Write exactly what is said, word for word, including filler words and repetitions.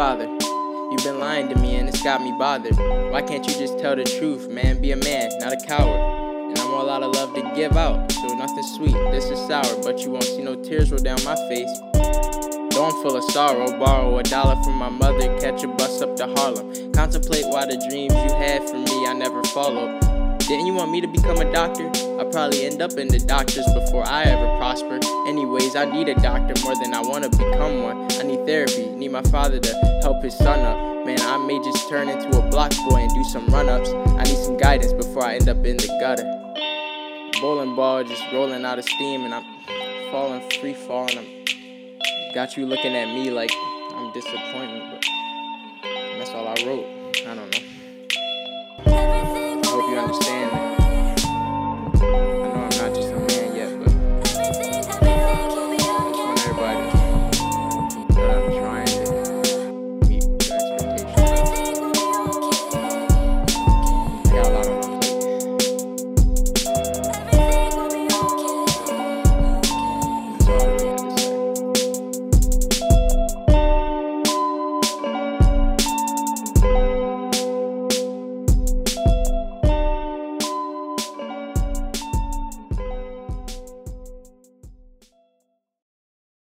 father. You've been lying to me and it's got me bothered. Why can't you just tell the truth, man? Be a man, not a coward. And I'm all out of love to give out, so nothing sweet, this is sour. But you won't see no tears roll down my face. Though I'm full of sorrow, borrow a dollar from my mother, catch a bus up to Harlem. Contemplate why the dreams you had for me I never followed. Didn't you want me to become a doctor? I'll probably end up in the doctors before I ever prosper. Anyways, I need a doctor more than I want to become one. I need therapy, need my father to help his son up. Man, I may just turn into a block boy and do some run-ups. I need some guidance before I end up in the gutter. Bowling ball just rolling out of steam and I'm falling, free falling. I'm got you looking at me like I'm disappointed, but that's all I wrote. I don't know. I hope you understand.